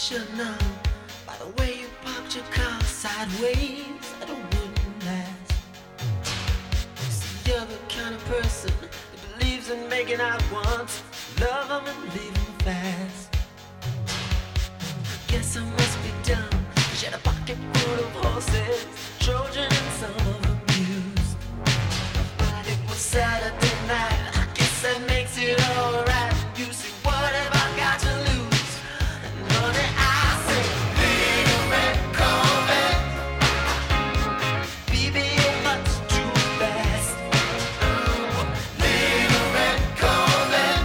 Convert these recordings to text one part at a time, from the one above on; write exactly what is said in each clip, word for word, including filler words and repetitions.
should know by the way you parked your car sideways that it wouldn't last. See, you're the kind of person that believes in making out once, love them and leave them fast. Guess I must be dumb. She had a pocket full of horses, Trojan and some of them used. But it was Saturday night, I guess that makes it alright. You see, what have I got to lose? And honey, I say, little red Corvette, baby, you're much too fast. Ooh, little red Corvette,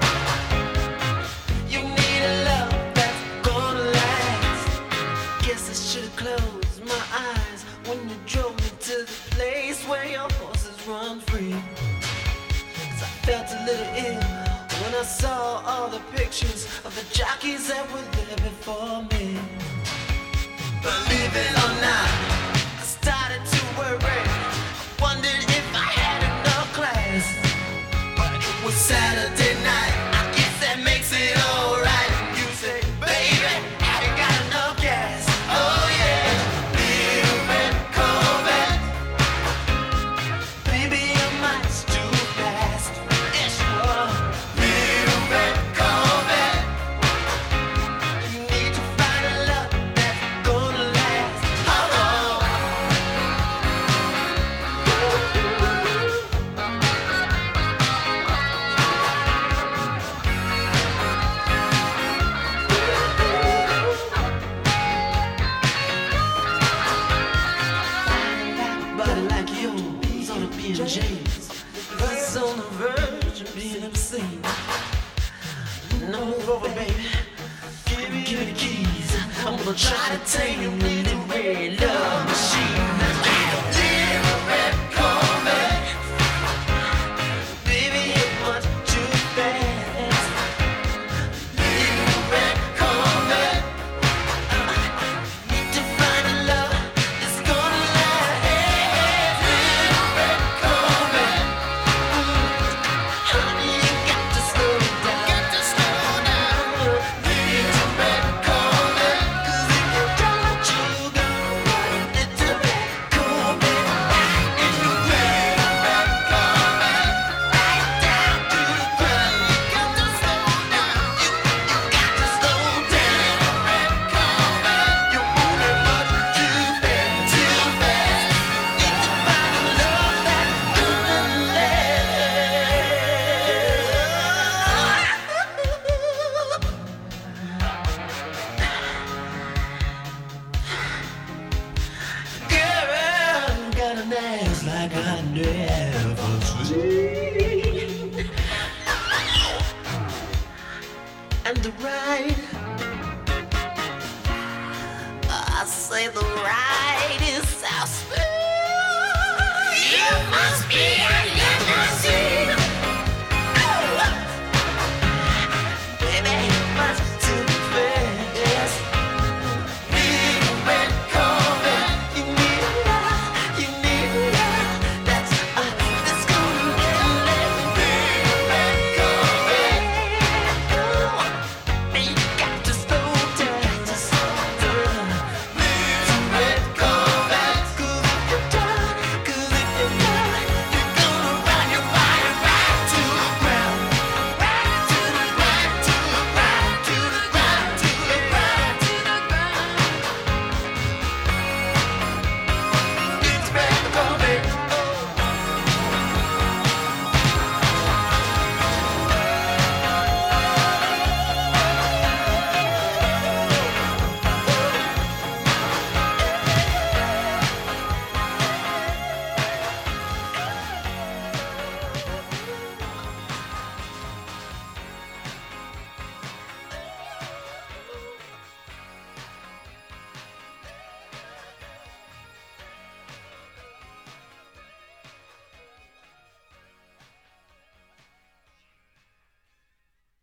you need a love that's gonna last. Guess I should've closed my eyes when you drove me to the place where your horses run free. 'Cause I felt a little ill when I saw all the pictures of the jockeys that were there before me. Believe it or not, I started to worry. I wondered if I had enough class. But it was Saturday night, I guess that makes it alright. You say, baby, I ain't got enough gas. Oh yeah, little red Corvette, baby, you're much too fast. Yes, you are. Little red Corvette, you need to find a love that's gonna last. Oh, oh. Body like yours on a B and J's, that's on the verge of being obscene. Now move over, baby. Give me, give me the keys. I'm gonna try to tame you in the red love machine. Little red Corvette, baby, you're much too fast. Little red Corvette, need to find a love that's gonna last. Little red Corvette, honey, you got to slow down. Got to slow down. Little red Corvette, 'cause if you don't, you go. Little red Corvette, in the red, red Corvette, right down to the ground. You got to slow down. You, you got to slow down. Red Corvette, you're moving much too fast, too fast. Need to find a love that's gonna last. Girl, got an ass like I never seen. And the